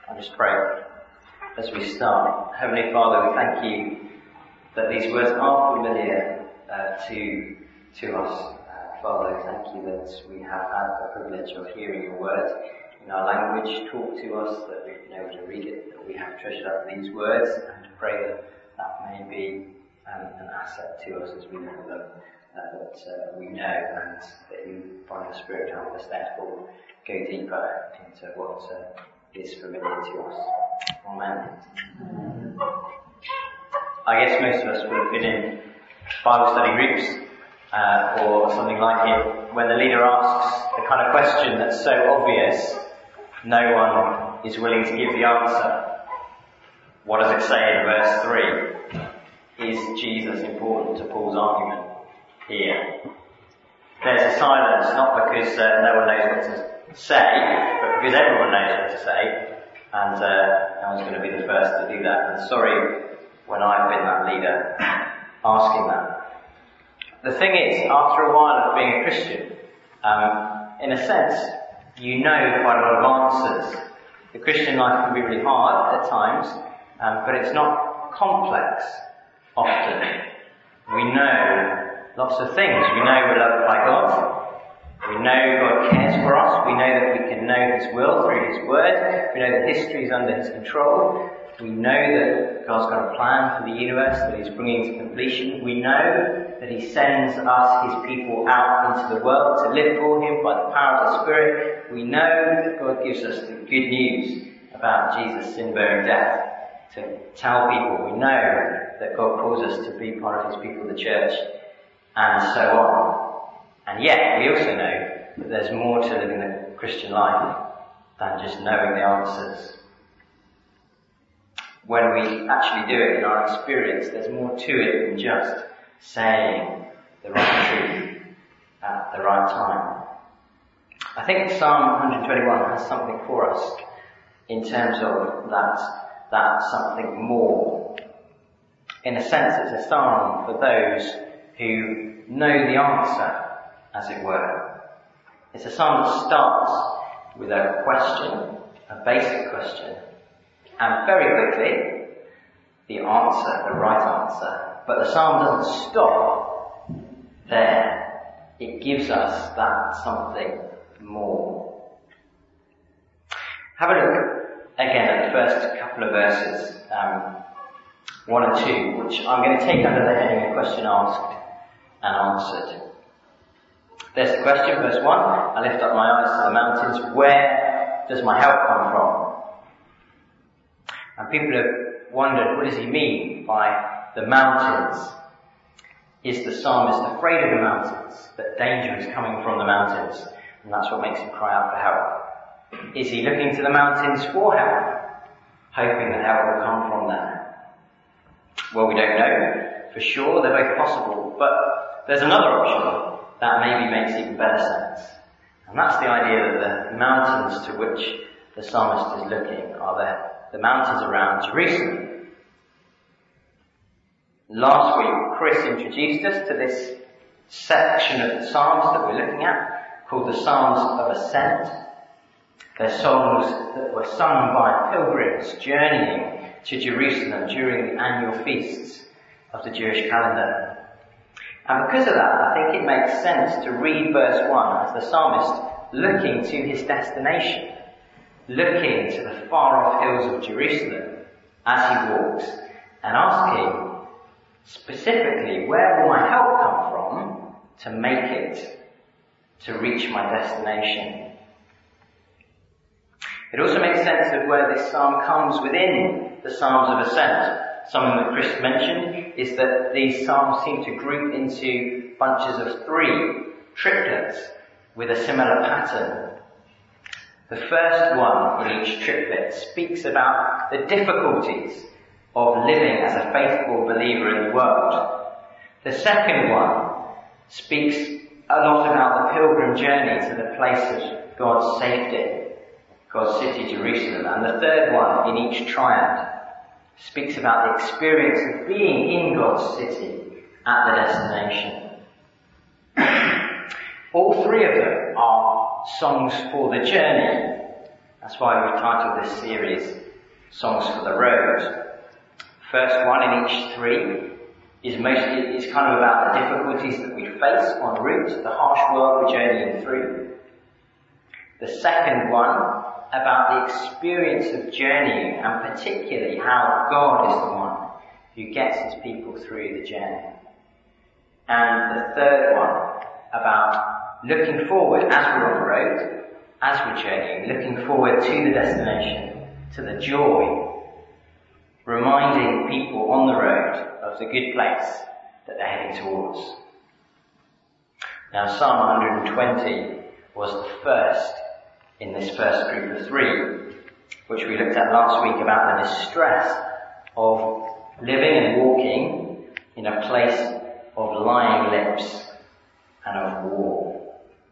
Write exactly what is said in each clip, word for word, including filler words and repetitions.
I'll just pray as we start. Heavenly Father, we thank you that these words are familiar uh, to to us. Uh, Father, thank you that we have had the privilege of hearing your word in our language talk to us, that we've been able to read it, that we have treasured up these words, and pray that that may be um, an asset to us as we know them, uh, that uh, we know, and that you, by the Spirit, help us therefore go deeper into what uh, is familiar to us. Amen. Amen. I guess most of us would have been in Bible study groups uh, or something like it when the leader asks the kind of question that's so obvious no one is willing to give the answer. What does it say in verse three? Is Jesus important to Paul's argument here? There's a silence, not because uh, no one knows what to say, but because everyone knows what to say, and uh, no one's going to be the first to do that. And sorry when I've been that leader asking that. The thing is, after a while of being a Christian, um, in a sense, you know quite a lot of answers. The Christian life can be really hard at times, um, but it's not complex often. We know lots of things. We know we're loved by God. We know God cares for us. We know that we can know His will through His Word. We know that history is under His control. We know that God's got a plan for the universe that He's bringing to completion. We know that He sends us, His people, out into the world to live for Him by the power of the Spirit. We know that God gives us the good news about Jesus' sin-bearing death to tell people. We know that God calls us to be part of His people, the church, and so on. And yet, we also know that there's more to living the Christian life than just knowing the answers. When we actually do it in our experience, there's more to it than just saying the right truth at the right time. I think Psalm one twenty-one has something for us in terms of that, that something more. In a sense, it's a psalm for those who know the answer, as it were. It's a psalm that starts with a question, a basic question, and very quickly, the answer, the right answer. But the psalm doesn't stop there. It gives us that something more. Have a look again at the first couple of verses, um, one and two, which I'm going to take under the heading, a question asked and answered. There's the question, verse one. I lift up my eyes to the mountains. Where does my help come from? And people have wondered, what does he mean by the mountains? Is the psalmist afraid of the mountains? That danger is coming from the mountains, and that's what makes him cry out for help? Is he looking to the mountains for help, hoping that help will come from there? Well, we don't know for sure. They're both possible, but there's another option that maybe makes even better sense. And that's the idea that the mountains to which the psalmist is looking are the, the mountains around Jerusalem. Last week, Chris introduced us to this section of the Psalms that we're looking at, called the Psalms of Ascent. They're songs that were sung by pilgrims journeying to Jerusalem during the annual feasts of the Jewish calendar. And because of that, I think it makes sense to read verse one as the psalmist looking to his destination, looking to the far-off hills of Jerusalem as he walks, and asking specifically, where will my help come from to make it, to reach my destination? It also makes sense of where this psalm comes within the Psalms of Ascent. Something that Chris mentioned is that these psalms seem to group into bunches of three, triplets, with a similar pattern. The first one in each triplet speaks about the difficulties of living as a faithful believer in the world. The second one speaks a lot about the pilgrim journey to the place of God's safety, God's city, Jerusalem. And the third one in each triad speaks about the experience of being in God's city at the destination. All three of them are songs for the journey. That's why we've titled this series Songs for the Road. First one in each three is mostly is kind of about the difficulties that we face en route, the harsh world we're journeying through. The second one about the experience of journeying, and particularly how God is the one who gets his people through the journey. And the third one about looking forward as we're on the road, as we're journeying, looking forward to the destination, to the joy, reminding people on the road of the good place that they're heading towards. Now Psalm one hundred twenty was the first in this first group of three, which we looked at last week about the distress of living and walking in a place of lying lips and of war.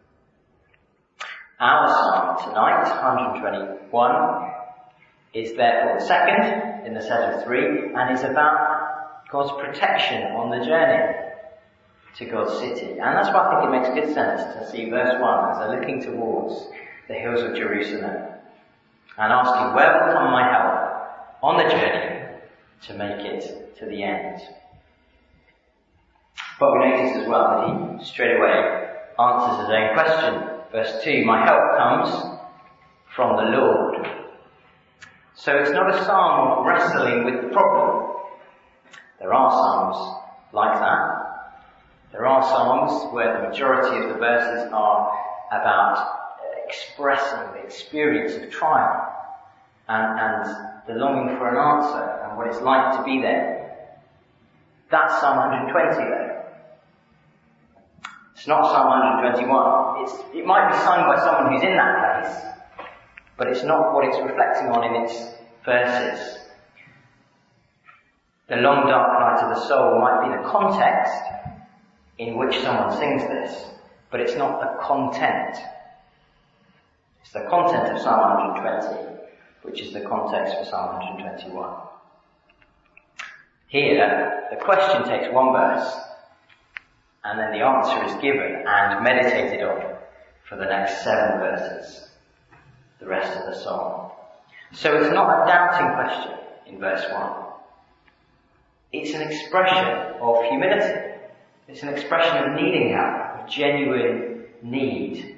Our psalm tonight, one hundred twenty-one, is therefore the second in the set of three, and is about God's protection on the journey to God's city. And that's why I think it makes good sense to see verse one as they're looking towards the hills of Jerusalem and asking, where will come my help on the journey to make it to the end? But we notice as well that he straight away answers his own question. Verse two, my help comes from the Lord. So it's not a psalm of wrestling with the problem. There are psalms like that. There are psalms where the majority of the verses are about expressing the experience of trial and, and the longing for an answer and what it's like to be there. That's Psalm one hundred twenty though. It's not Psalm one hundred twenty-one. It's, it might be sung by someone who's in that place, but it's not what it's reflecting on in its verses. The long dark night of the soul might be the context in which someone sings this, but it's not the content. It's the content of Psalm one hundred twenty, which is the context for Psalm one hundred twenty-one. Here, the question takes one verse, and then the answer is given and meditated on for the next seven verses, the rest of the song. So it's not a doubting question in verse one. It's an expression of humility. It's an expression of needing help, of genuine need.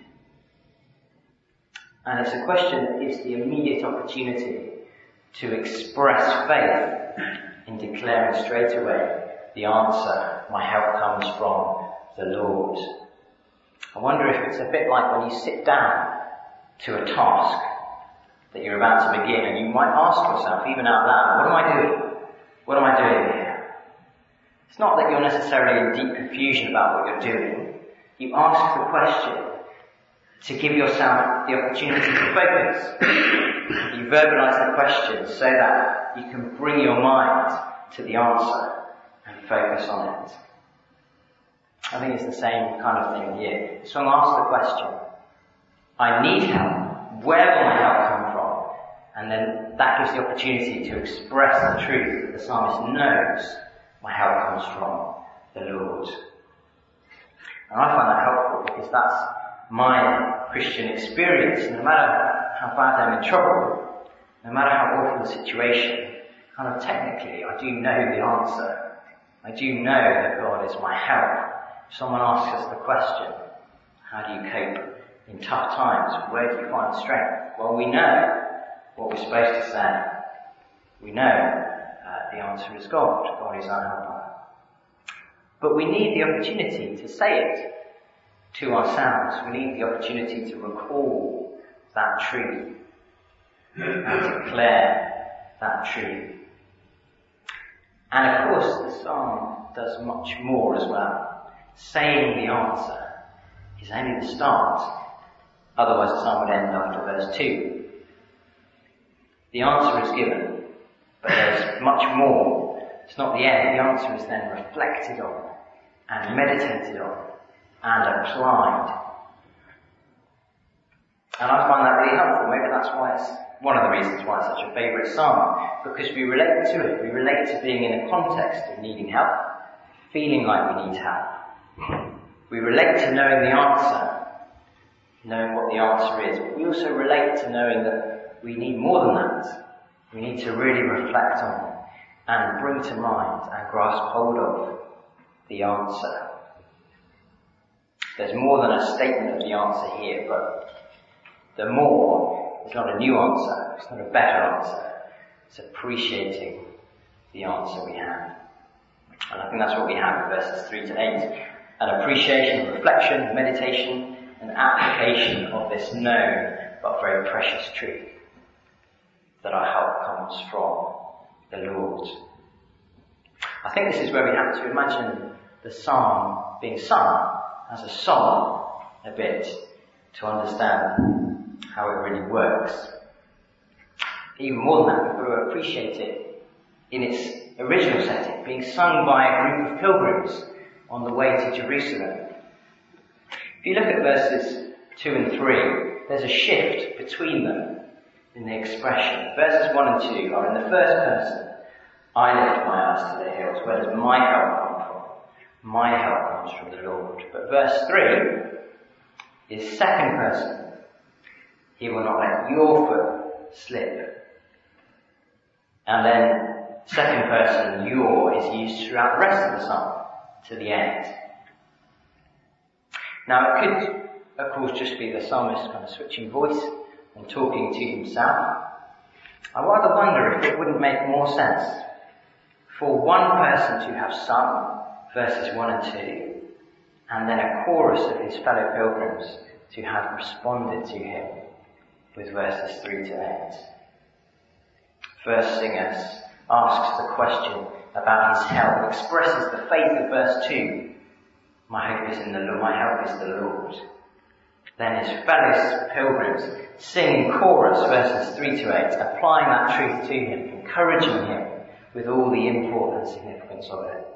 And it's a question that gives the immediate opportunity to express faith in declaring straight away the answer, my help comes from the Lord. I wonder if it's a bit like when you sit down to a task that you're about to begin, and you might ask yourself, even out loud, what am I doing? What am I doing here? It's not that you're necessarily in deep confusion about what you're doing. You ask the question to give yourself the opportunity to focus. You verbalize the question so that you can bring your mind to the answer and focus on it. I think it's the same kind of thing here. The song asks the question, I need help. Where will my help come from? And then that gives the opportunity to express the truth that the psalmist knows my help comes from the Lord. And I find that helpful because that's my Christian experience. No matter how bad I'm in trouble, no matter how awful the situation, kind of technically I do know the answer. I do know that God is my help. If someone asks us the question, how do you cope in tough times? Where do you find strength? Well, we know what we're supposed to say. We know uh, the answer is God. God is our helper. But we need the opportunity to say it to ourselves. We need the opportunity to recall that truth and declare that truth. And of course, the psalm does much more as well. Saying the answer is only the start. Otherwise the psalm would end after verse two. The answer is given, but there's much more. It's not the end. The answer is then reflected on and meditated on and applied. And I find that really helpful. Maybe that's why it's one of the reasons why it's such a favourite psalm, because we relate to it. We relate to being in a context of needing help, feeling like we need help. We relate to knowing the answer, knowing what the answer is, but we also relate to knowing that but we need more than that. We need to really reflect on and bring to mind and grasp hold of the answer. There's more than a statement of the answer here, but the more is not a new answer, it's not a better answer, it's appreciating the answer we have. And I think that's what we have in verses three to eight. An appreciation, reflection, meditation, and application of this known but very precious truth that our help comes from the Lord. I think this is where we have to imagine the psalm being sung as a song a bit to understand how it really works. Even more than that, we've got to appreciate it in its original setting, being sung by a group of pilgrims on the way to Jerusalem. If you look at verses two and three, there's a shift between them in the expression. Verses one and two are in the first person. I lift my eyes to the hills. Where does my help come from? My help comes from the Lord. But verse three is second person. He will not let your foot slip. And then second person, your, is used throughout the rest of the psalm to the end. Now it could, of course, just be the psalmist kind of switching voice and talking to himself. I rather wonder if it wouldn't make more sense for one person to have sung verses one and two, and then a chorus of his fellow pilgrims to have responded to him with verses three to eight. First singer asks the question about his help, expresses the faith of verse two. My hope is in the Lord, my help is the Lord. Then his fellow pilgrims sing in chorus verses three to eight, applying that truth to him, encouraging him with all the import and significance of it.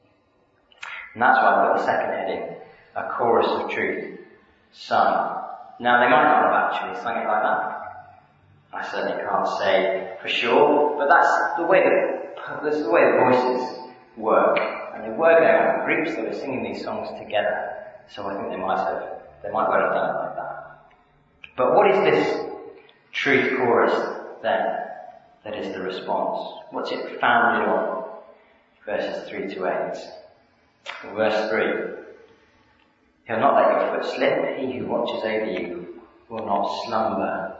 And that's why I've got the second heading, a chorus of truth sung. Now they might not have actually sung it like that. I certainly can't say for sure, but that's the way that that's the way the voices work. And they were going on groups that were singing these songs together. So I think they might have they might well have done it like that. But what is this truth chorus then that is the response? What's it founded on? Verses three to eight. Verse three. He'll not let your foot slip. He who watches over you will not slumber.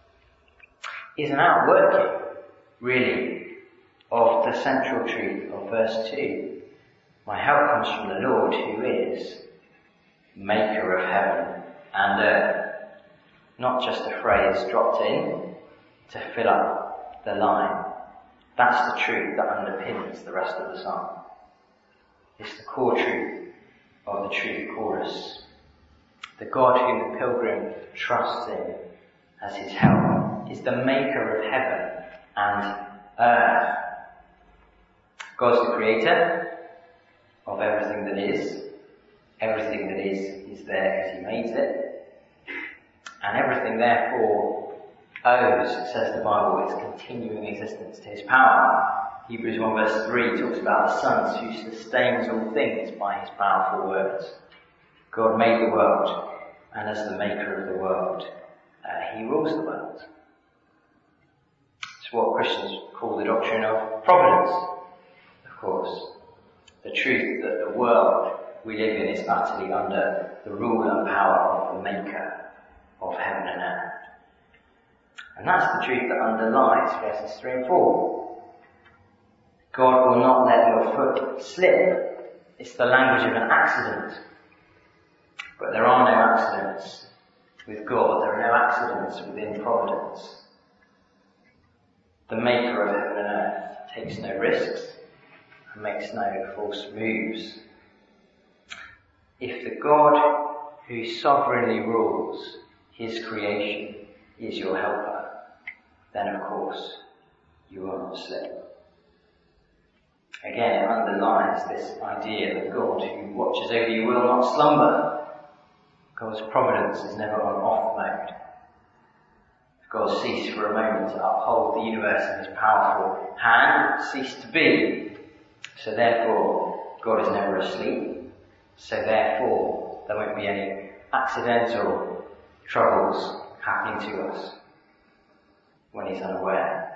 Is an outworking, really, of the central truth of verse two. My help comes from the Lord, who is maker of heaven and earth. Not just a phrase dropped in to fill up the line. That's the truth that underpins the rest of the psalm. It's the core truth of the truth chorus. The God whom the pilgrim trusts in as his help is the maker of heaven and earth. God's the creator of everything that is. Everything that is, is there because he made it. And everything therefore owes, says the Bible, its continuing existence to his power. Hebrews one verse three talks about the Son who sustains all things by his powerful words. God made the world, and as the maker of the world, uh, he rules the world. It's what Christians call the doctrine of providence, of course. The truth that the world we live in is utterly under the rule and power of the maker of heaven and earth. And that's the truth that underlies verses three and four. God will not let your foot slip. It's the language of an accident. But there are no accidents with God. There are no accidents within providence. The maker of heaven and earth takes no risks and makes no false moves. If the God who sovereignly rules his creation is your helper, then of course you will not slip. Again, it underlines this idea that God who watches over you will not slumber. God's providence is never on off mode. If God ceased for a moment to uphold the universe in his powerful hand, it ceased to be. So therefore, God is never asleep. So therefore, there won't be any accidental troubles happening to us. when he's unaware.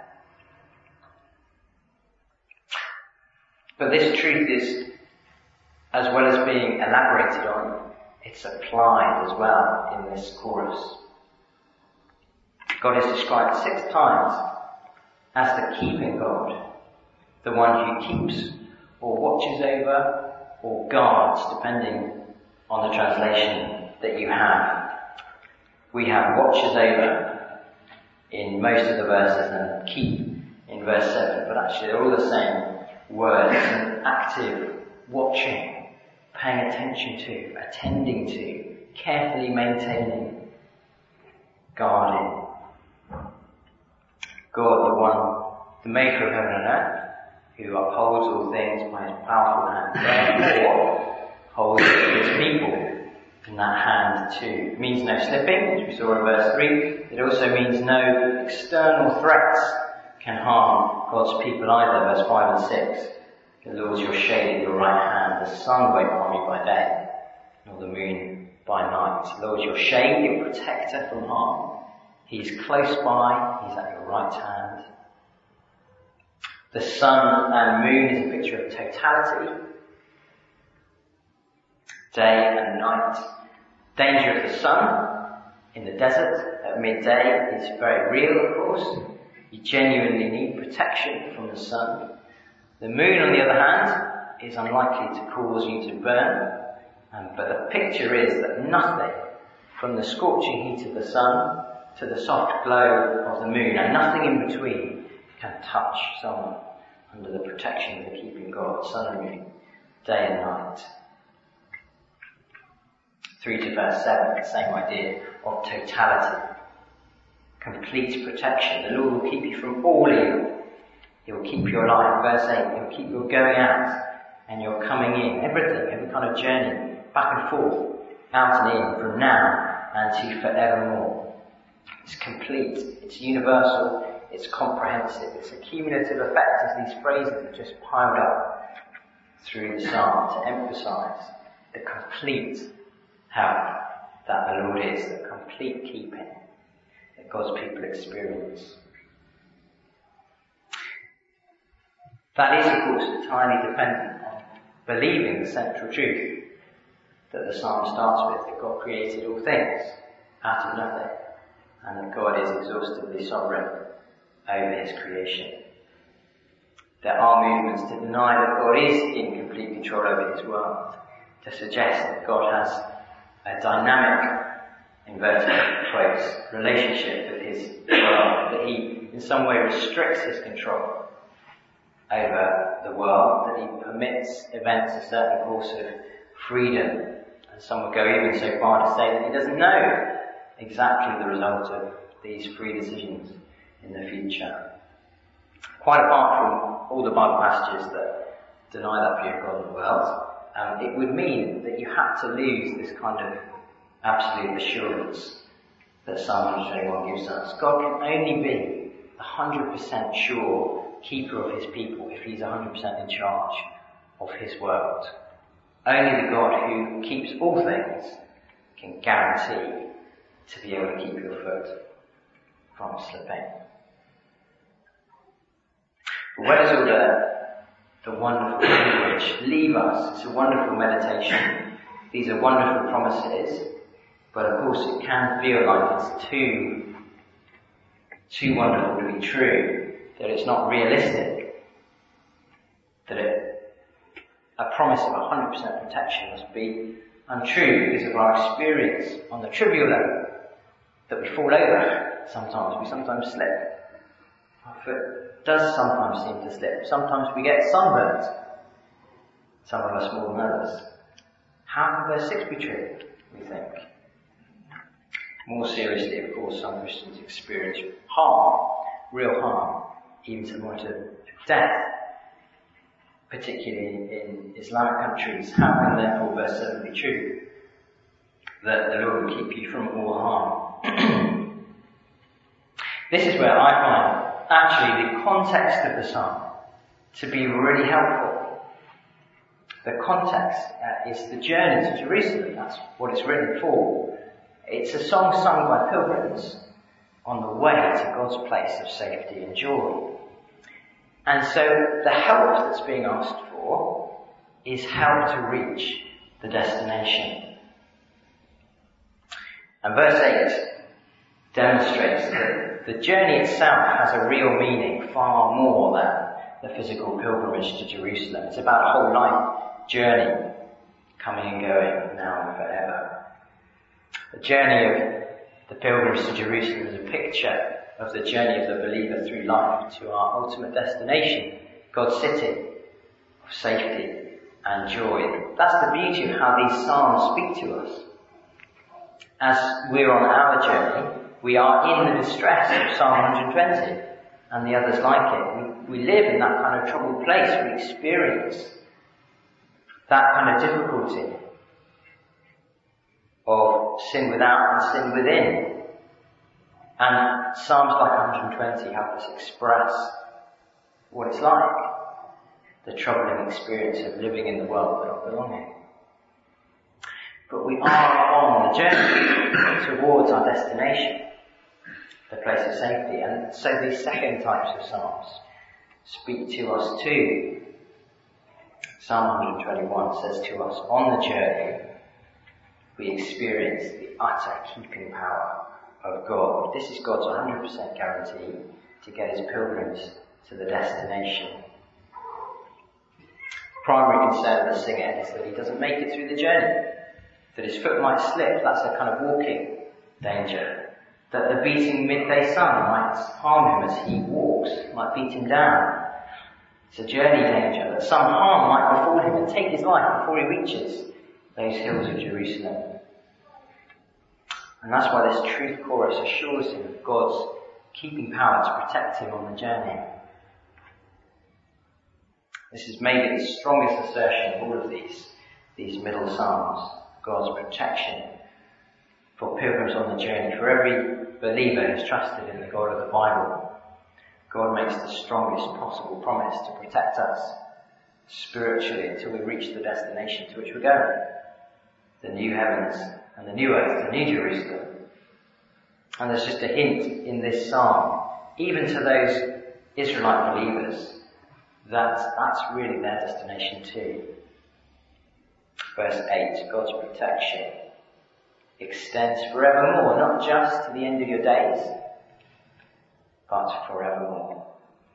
But this truth is, as well as being elaborated on, it's applied as well in this chorus. God is described six times as the keeping God, the one who keeps or watches over or guards, depending on the translation that you have. We have watches over in most of the verses and keep in verse seven, but actually they're all the same word. It's an active watching, paying attention to, attending to, carefully maintaining, guarding. God, the one, the maker of heaven and earth, who upholds all things by his powerful hand, therefore holds his people in that hand too. It means no slipping, as we saw in verse three. It also means no external threats can harm God's people either, verse five and six. The Lord's your shade at your right hand, the sun won't harm you by day, nor the moon by night. The Lord's your shade, your protector from harm. He's close by, he's at your right hand. The sun and moon is a picture of totality, day and night. Danger of the sun in the desert at midday is very real, of course. You genuinely need protection from the sun. The moon, on the other hand, is unlikely to cause you to burn, um, but the picture is that nothing, from the scorching heat of the sun to the soft glow of the moon, and nothing in between, can touch someone under the protection of the keeping God, sun and moon, day and night. Through to verse seven, the same idea of totality. Complete protection. The Lord will keep you from all evil. He'll keep your life. Verse eight, he'll keep your going out and your coming in. Everything, every kind of journey, back and forth, out and in, from now and to forevermore. It's complete, it's universal, it's comprehensive. It's a cumulative effect as these phrases are just piled up through the psalm to emphasize the complete help that the Lord is, the complete keeping that God's people experience. That is, of course, entirely dependent on believing the central truth that the psalm starts with, that God created all things out of nothing, and that God is exhaustively sovereign over his creation. There are movements to deny that God is in complete control over his world, to suggest that God has a dynamic, inverted quotes, relationship with his world, that he in some way restricts his control over the world, that he permits events a certain course of freedom, and some would go even so far to say that he doesn't know exactly the result of these free decisions in the future. Quite apart from all the Bible passages that deny that view of God and the world, um, it would mean that you had to lose this kind of absolute assurance that Psalm one twenty-one gives us. God can only be one hundred percent sure keeper of his people if he's one hundred percent in charge of his world. Only the God who keeps all things can guarantee to be able to keep your foot from slipping. But where does all the, the wonderful language leave us? It's a wonderful meditation. These are wonderful promises, but of course it can feel like it's too, too wonderful to be true, that it's not realistic, that it, a promise of one hundred percent protection must be untrue because of our experience on the trivial level, that we fall over sometimes, we sometimes slip. Our foot does sometimes seem to slip. Sometimes we get sunburnt. Some of us more than others. How can verse six be true, we think? More seriously, of course, some Christians experience harm, real harm, even to the point of death, particularly in Islamic countries. How can therefore verse seven be true? That the Lord will keep you from all harm. This is where I find actually the context of the psalm to be really helpful. The context uh, is the journey to Jerusalem. That's what it's written for. It's a song sung by pilgrims on the way to God's place of safety and joy. And so the help that's being asked for is help to reach the destination. And verse eight demonstrates that the journey itself has a real meaning, far more than the physical pilgrimage to Jerusalem. It's about a whole life journey, coming and going now and forever. The journey of the pilgrims to Jerusalem is a picture of the journey of the believer through life to our ultimate destination, God's city of safety and joy. That's the beauty of how these psalms speak to us. As we're on our journey, we are in the distress of Psalm one twenty and the others like it. We, we live in that kind of troubled place. We experience that kind of difficulty of sin without and sin within. And Psalms like one twenty help us express what it's like, the troubling experience of living in the world but not belonging. But we are on the journey towards our destination, the place of safety. And so these second types of Psalms speak to us too. Psalm one twenty-one says to us, on the journey we experience the utter keeping power of God. This is God's one hundred percent guarantee to get his pilgrims to the destination. Primary concern of the singer is that he doesn't make it through the journey, that his foot might slip. That's a kind of walking danger. That the beating midday sun might harm him as he walks, might beat him down. It's a journey danger, that some harm might befall him and take his life before he reaches those hills of Jerusalem. And that's why this truth chorus assures him of God's keeping power to protect him on the journey. This is maybe the strongest assertion of all of these, these middle psalms, God's protection for pilgrims on the journey. For every believer who's trusted in the God of the Bible, God makes the strongest possible promise to protect us spiritually until we reach the destination to which we're going. The new heavens and the new earth, the new Jerusalem. And there's just a hint in this psalm, even to those Israelite believers, that that's really their destination too. Verse eight, God's protection extends forevermore, not just to the end of your days, but forevermore.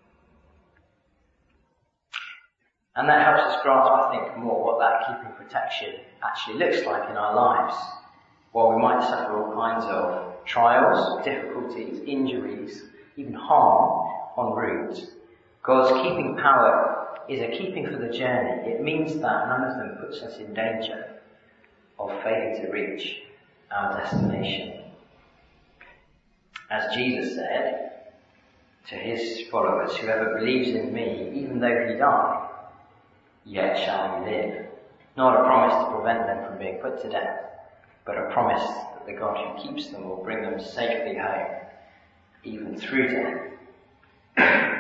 And that helps us grasp, I think, more what that keeping protection actually looks like in our lives. While we might suffer all kinds of trials, difficulties, injuries, even harm en route, God's keeping power is a keeping for the journey. It means that none of them puts us in danger of failing to reach our destination. As Jesus said to his followers, whoever believes in me, even though he die, yet shall he live. Not a promise to prevent them from being put to death, but a promise that the God who keeps them will bring them safely home, even through death.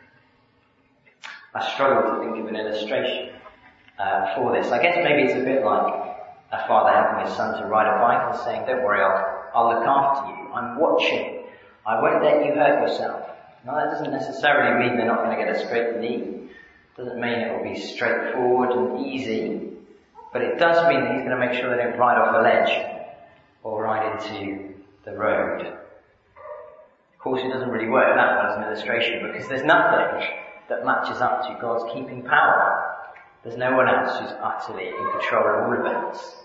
I struggle to think of an illustration uh, for this. I guess maybe it's a bit like a father helping his son to ride a bike and saying, don't worry, I'll, I'll look after you. I'm watching. I won't let you hurt yourself. Now that doesn't necessarily mean they're not going to get a straight knee. Doesn't mean it will be straightforward and easy. But it does mean that he's going to make sure they don't ride off a ledge or ride into the road. Of course, it doesn't really work that well as an illustration because there's nothing that matches up to God's keeping power. There's no one else who's utterly in control of all events.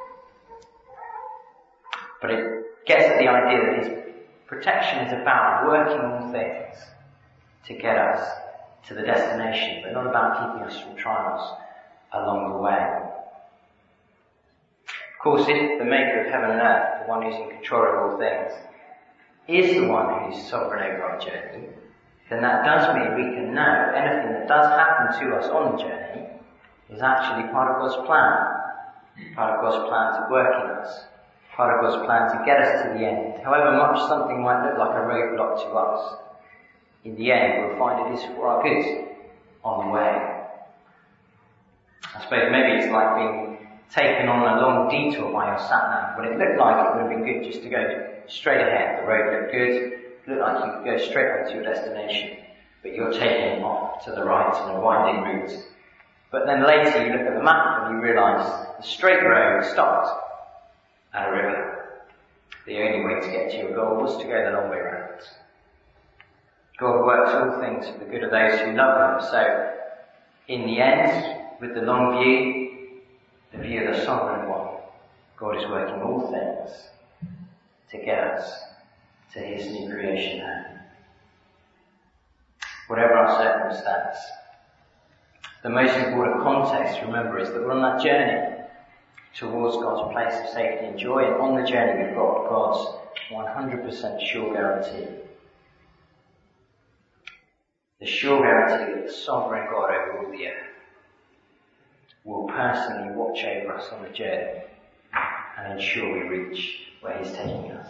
But it gets at the idea that his protection is about working all things to get us to the destination, but not about keeping us from trials along the way. Of course, if the maker of heaven and earth, the one who's in control of all things, is the one who's sovereign over our journey, then that does mean we can know anything that does happen to us on the journey is actually part of God's plan. Part of God's plan to work in us. Part of God's plan to get us to the end. However much something might look like a roadblock to us, in the end we'll find it is for our good on the way. I suppose maybe it's like being taken on a long detour by your sat-nav when it looked like it would have been good just to go straight ahead. The road looked good, looked like you could go straight on to your destination, but you're taking off to the right in a winding route. But then later you look at the map and you realise the straight road stopped at a river. The only way to get to your goal was to go the long way round. God works all things for the good of those who love Him. So, in the end, with the long view, the view of the Sovereign One, God is working all things to get us to His new creation home. Whatever our circumstance, the most important context to remember is that we're on that journey towards God's place of safety and joy, and on the journey we've got God's one hundred percent sure guarantee. The sure guarantee that the sovereign God over all the earth will personally watch over us on the journey and ensure we reach where He's taking us.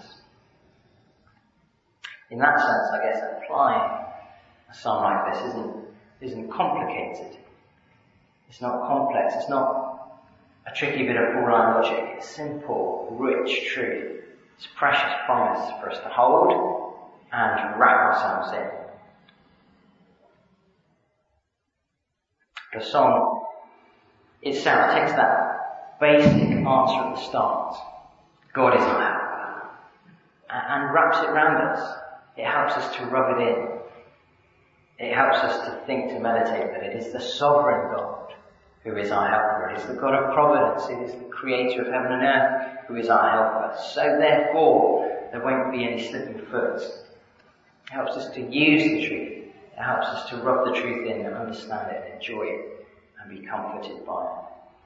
In that sense, I guess applying a psalm like this isn't, isn't complicated. It's not complex. It's not a tricky bit of Pauline logic. It's simple, rich truth. It's a precious promise for us to hold and wrap ourselves in. The song itself takes that basic answer at the start, God is our helper, and wraps it around us. It helps us to rub it in. It helps us to think, to meditate that it is the sovereign God who is our helper. It is the God of providence. It is the creator of heaven and earth who is our helper. So therefore, there won't be any slipping foot. It helps us to use the truth. It helps us to rub the truth in and understand it and enjoy it and be comforted by it.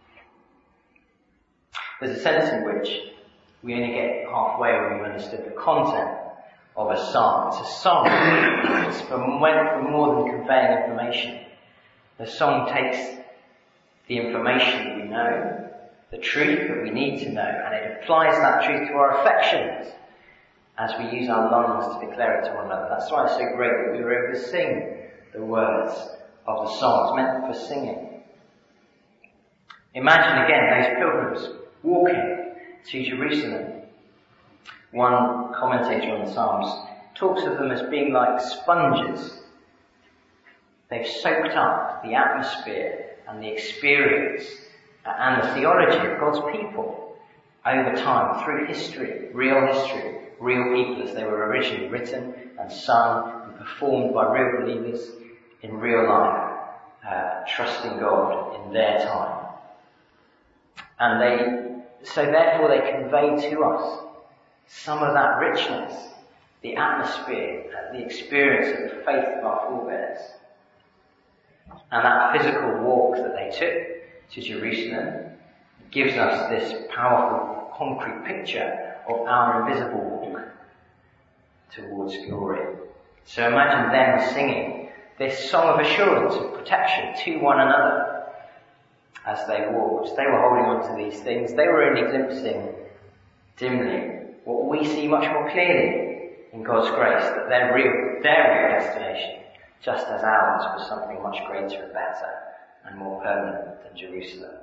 There's a sense in which we only get halfway when we've understood the content of a song. It's a song. It's for more than conveying information. The song takes the information we know, the truth that we need to know, and it applies that truth to our affections as we use our lungs to declare it to one another. That's why it's so great that we were able to sing the words of the song. It's meant for singing. Imagine again those pilgrims walking to Jerusalem. One commentator on the Psalms talks of them as being like sponges. They've soaked up the atmosphere and the experience and the theology of God's people over time, through history, real history, real people as they were originally written and sung and performed by real believers in real life, uh, trusting God in their time. And they, so therefore they convey to us some of that richness, the atmosphere, the experience of the faith of our forebears. And that physical walk that they took to Jerusalem gives us this powerful, concrete picture of our invisible walk towards glory. So imagine them singing this song of assurance of protection to one another as they walked. They were holding on to these things. They were only glimpsing dimly what we see much more clearly in God's grace, that their real, their real destination, just as ours, was something much greater and better and more permanent than Jerusalem.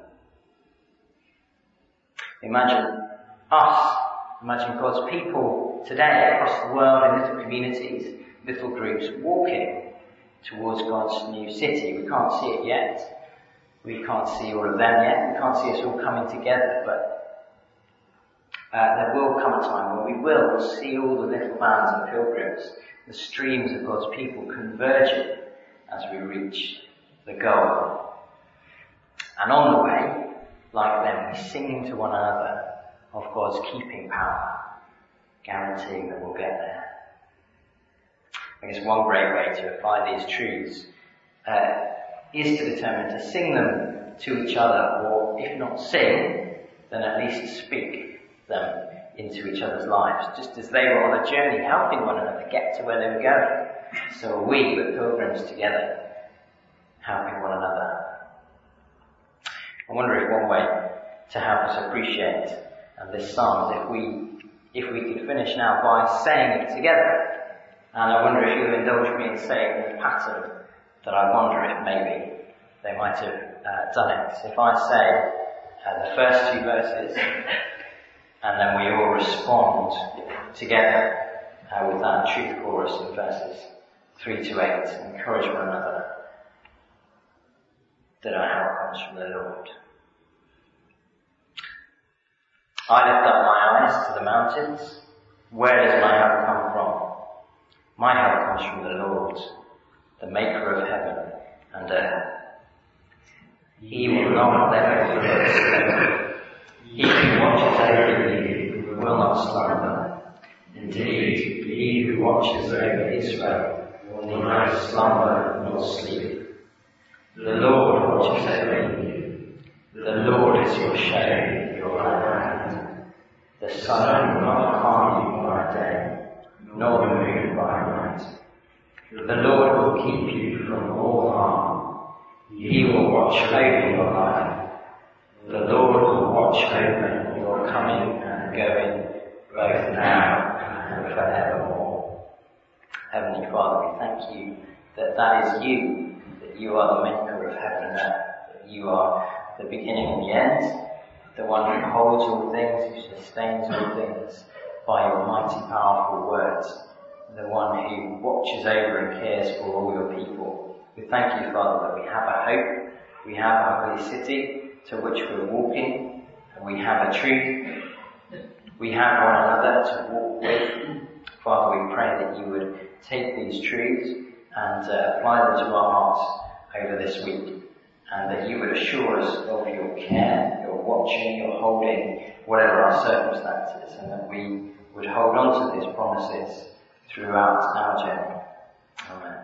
Imagine us, imagine God's people today across the world in little communities, little groups, walking towards God's new city. We can't see it yet. We can't see all of them yet. We can't see us all coming together, but Uh, there will come a time when we will see all the little bands of pilgrims, the streams of God's people converging as we reach the goal. And on the way, like them, we sing to one another of God's keeping power, guaranteeing that we'll get there. I guess one great way to apply these truths uh, is to determine to sing them to each other, or if not sing, then at least speak them into each other's lives, just as they were on a journey helping one another get to where they were going. So are we, with pilgrims together, helping one another. I wonder if one way to help us appreciate and this psalm is if we if we could finish now by saying it together. And I wonder if you'll indulge me in saying the pattern that I wonder if maybe they might have uh, done it. So if I say uh, the first two verses, and then we all respond together uh, with that truth chorus in verses three to eight. Encourage one another that our help comes from the Lord. I lift up my eyes to the mountains. Where does my help come from? My help comes from the Lord, the maker of heaven and earth. He will not let your foot slip. He who watches over you will not slumber. Indeed, he who watches over Israel will neither slumber nor sleep. The Lord watches over you. The Lord is your shade, your right hand. The sun will not harm you by day, nor the moon by night. The Lord will keep you from all harm. He will watch over your life. The Lord will watch over your coming and going, both now and forevermore. Heavenly Father, we thank you that that is you, that you are the maker of heaven and earth, that you are the beginning and the end, the one who holds all things, who sustains all things by your mighty, powerful words, the one who watches over and cares for all your people. We thank you, Father, that we have a hope, we have a holy city to which we're walking, and we have a truth, we have one another to walk with. Father, we pray that you would take these truths and uh, apply them to our hearts over this week, and that you would assure us of your care, your watching, your holding, whatever our circumstances, and that we would hold on to these promises throughout our journey. Amen.